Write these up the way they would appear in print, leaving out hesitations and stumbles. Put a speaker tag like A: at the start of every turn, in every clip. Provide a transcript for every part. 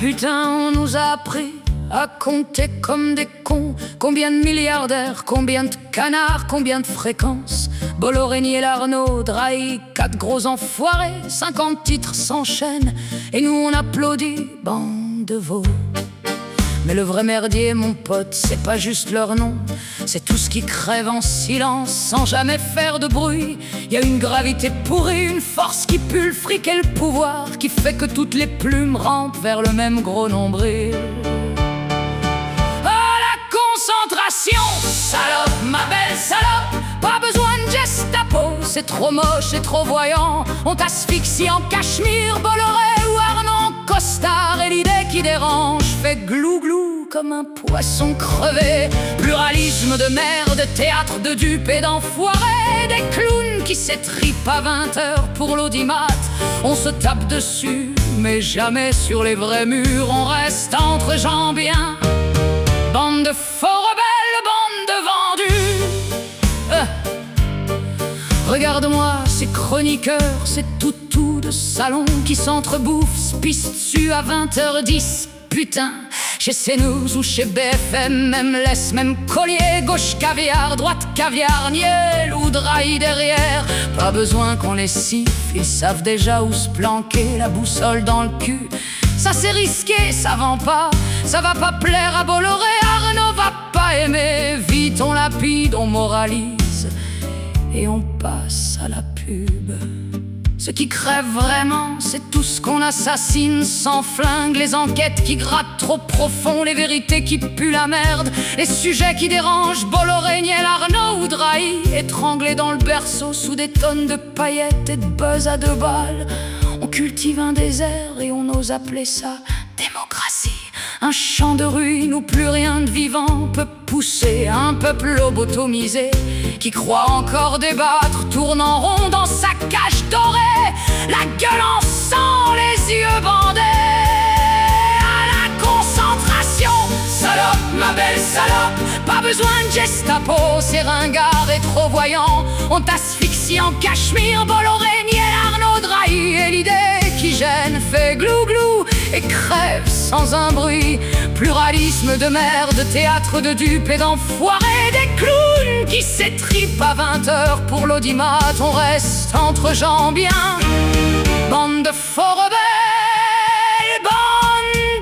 A: Putain, on nous a appris à compter comme des cons. Combien de milliardaires, combien de canards, combien de fréquences. Bolloré, Niel, Arnaud, Drahi, 4 gros enfoirés. 50 titres s'enchaînent et nous on applaudit, bande de veaux. Mais le vrai merdier, mon pote, c'est pas juste leur nom, c'est tout ce qui crève en silence, sans jamais faire de bruit. Y a une gravité pourrie, une force qui pue le fric et le pouvoir, qui fait que toutes les plumes rampent vers le même gros nombril. Ah, la concentration, salope, ma belle salope. Pas besoin de Gestapo, c'est trop moche, c'est trop voyant. On t'asphyxie en Cachemire, Bolloré ou Arnaud costard. Et l'idée qui dérange fait glou-glou comme un poisson crevé. Pluralisme de merde, théâtre de dupes et d'enfoirés. Des clowns qui s'étripent à 20h pour l'audimat. On se tape dessus, mais jamais sur les vrais murs. On reste entre gens bien. Bande de faux rebelles, bande de vendus. Regarde-moi ces chroniqueurs, ces toutous de salon qui s'entrebouffent, se pissent dessus à 20h10. Putain, chez CNews ou chez BFM, même laisse, même collier, gauche caviar, droite caviar, Niel ou Drahi derrière. Pas besoin qu'on les siffle, ils savent déjà où se planquer, la boussole dans le cul. Ça c'est risqué, ça vend pas, ça va pas plaire à Bolloré, Arnaud va pas aimer. Vite on lapide, on moralise et on passe à la pub. Ce qui crève vraiment, c'est tout ce qu'on assassine sans flingue. Les enquêtes qui grattent trop profond, les vérités qui puent la merde, les sujets qui dérangent. Bolloré, Niel, Arnaud ou Drahi, étranglés dans le berceau sous des tonnes de paillettes et de buzz à 2 balles. On cultive un désert et on ose appeler ça démocratie. Un champ de ruines où plus rien de vivant peut pousser. Un peuple lobotomisé qui croit encore débattre, tourne en rond dans sa cage dorée, la gueule en sang, les yeux bandés. À la concentration, salope, ma belle salope. Pas besoin de Gestapo, c'est ringard et trop voyant. On t'asphyxie en Cachemire, Bolloré, Niel, Arnaud, Drahi. Et l'idée qui gêne fait glou-glou et crève sans un bruit. Pluralisme de merde, théâtre de dupes et d'enfoirés. Des clowns qui s'étripent à 20h pour l'audimat. On reste entre gens bien. Bande de faux rebelles, bande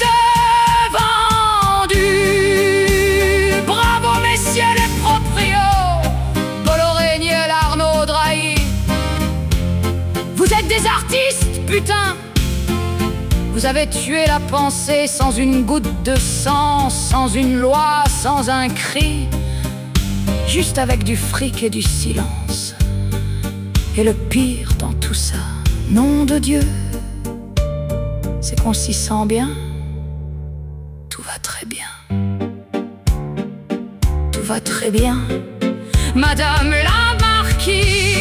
A: de vendus. Bravo messieurs les proprios, Bolloré, Niel, Arnaud, Drahi. Vous êtes des artistes, putain. Vous avez tué la pensée sans une goutte de sang, sans une loi, sans un cri, juste avec du fric et du silence. Et le pire dans tout ça, nom de Dieu, c'est qu'on s'y sent bien. Tout va très bien. Tout va très bien. Madame la marquise.